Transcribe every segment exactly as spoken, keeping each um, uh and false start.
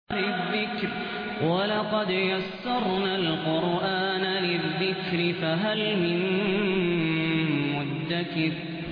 للذكر ولقد يسرنا القرآن للذكر فهل من مدكر.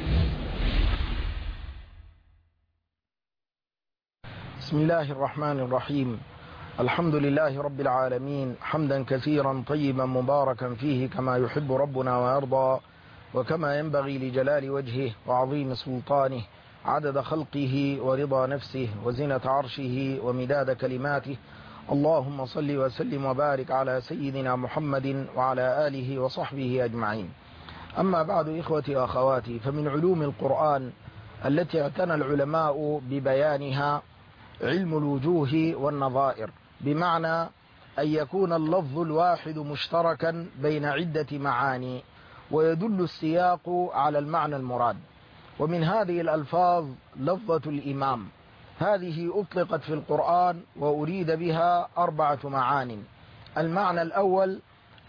بسم الله الرحمن الرحيم. الحمد لله رب العالمين، حمدا كثيرا طيبا مباركا فيه كما يحب ربنا ويرضى، وكما ينبغي لجلال وجهه وعظيم سلطانه، عدد خلقه ورضا نفسه وزنة عرشه ومداد كلماته. اللهم صل وسلم وبارك على سيدنا محمد وعلى آله وصحبه أجمعين. أما بعد، إخوتي وأخواتي، فمن علوم القرآن التي اعتنى العلماء ببيانها علم الوجوه والنظائر، بمعنى أن يكون اللفظ الواحد مشتركا بين عدة معاني ويدل السياق على المعنى المراد. ومن هذه الألفاظ لفظة الإمام، هذه أطلقت في القرآن وأريد بها أربعة معان. المعنى الأول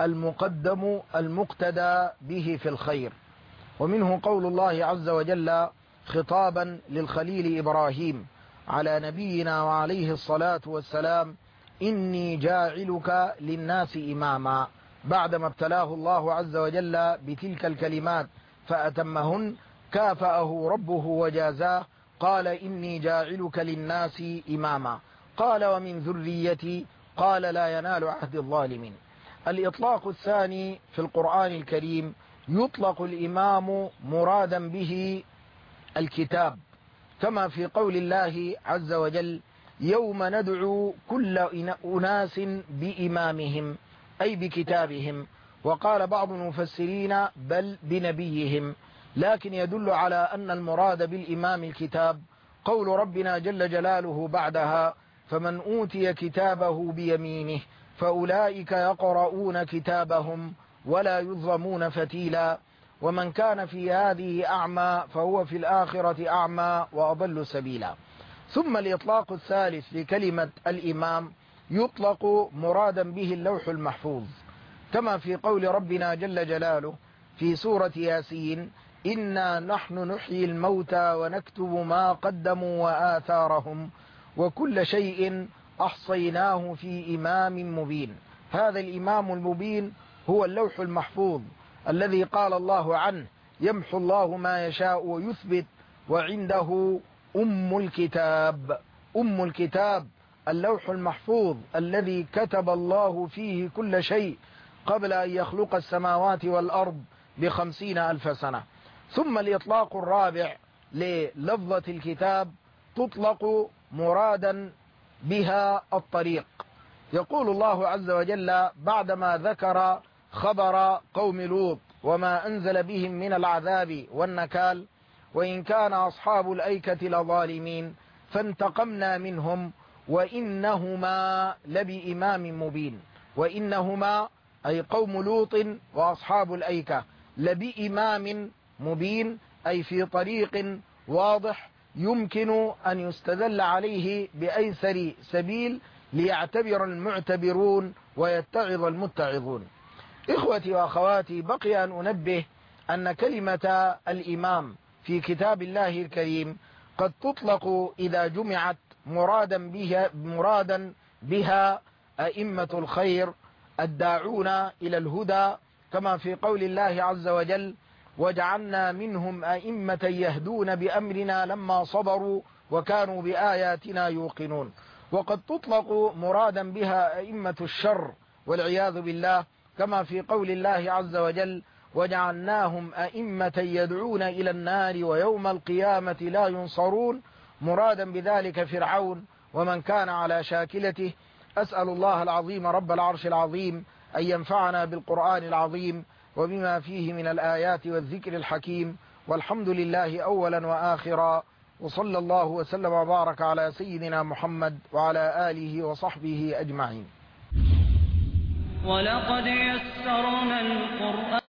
المقدم المقتدى به في الخير، ومنه قول الله عز وجل خطابا للخليل إبراهيم على نبينا وعليه الصلاة والسلام: إني جاعلك للناس إماما، بعدما ابتلاه الله عز وجل بتلك الكلمات فأتمهن كافأه ربه وجازاه، قال: إني جاعلك للناس إماما. قال: ومن ذريتي؟ قال: لا ينال عهد الظالمين. الإطلاق الثاني في القرآن الكريم يطلق الإمام مرادا به الكتاب، كما في قول الله عز وجل: يوم ندعو كل أناس بإمامهم، أي بكتابهم. وقال بعض المفسرين: بل بنبيهم، لكن يدل على أن المراد بالإمام الكتاب قول ربنا جل جلاله بعدها: فمن أوتي كتابه بيمينه فأولئك يقرؤون كتابهم ولا يظلمون فتيلا، ومن كان في هذه أعمى فهو في الآخرة أعمى وأضل سبيلا. ثم الإطلاق الثالث لكلمة الإمام يطلق مرادا به اللوح المحفوظ، كما في قول ربنا جل جلاله في سورة ياسين: إنا نحن نحيي الموتى ونكتب ما قدموا وآثارهم وكل شيء أحصيناه في إمام مبين. هذا الإمام المبين هو اللوح المحفوظ الذي قال الله عنه: يمحو الله ما يشاء ويثبت وعنده أم الكتاب. أم الكتاب اللوح المحفوظ الذي كتب الله فيه كل شيء قبل أن يخلق السماوات والأرض بخمسين ألف سنة. ثم الإطلاق الرابع للفظة الكتاب تطلق مرادا بها الطريق. يقول الله عز وجل بعدما ذكر خبر قوم لوط وما أنزل بهم من العذاب والنكال: وإن كان أصحاب الأيكة لظالمين فانتقمنا منهم وإنهما لبإمام مبين. وإنهما أي قوم لوط وأصحاب الأيكة لبإمام مبين، أي في طريق واضح يمكن أن يستدل عليه بأيسر سبيل ليعتبر المعتبرون ويتعظ المتعظون. إخوتي وأخواتي، بقي أن أنبه أن كلمة الإمام في كتاب الله الكريم قد تطلق إذا جمعت مرادا بها, مرادا بها أئمة الخير الداعون إلى الهدى، كما في قول الله عز وجل: وجعلنا منهم أئمة يهدون بأمرنا لما صبروا وكانوا بآياتنا يوقنون. وقد تطلق مرادا بها أئمة الشر والعياذ بالله، كما في قول الله عز وجل: وجعلناهم أئمة يدعون إلى النار ويوم القيامة لا ينصرون، مرادا بذلك فرعون ومن كان على شاكلته. أسأل الله العظيم رب العرش العظيم أن ينفعنا بالقرآن العظيم وبما فيه من الآيات والذكر الحكيم، والحمد لله أولا وآخرا، وصلى الله وسلم وبارك على سيدنا محمد وعلى آله وصحبه أجمعين. ولقد يسرنا القرآن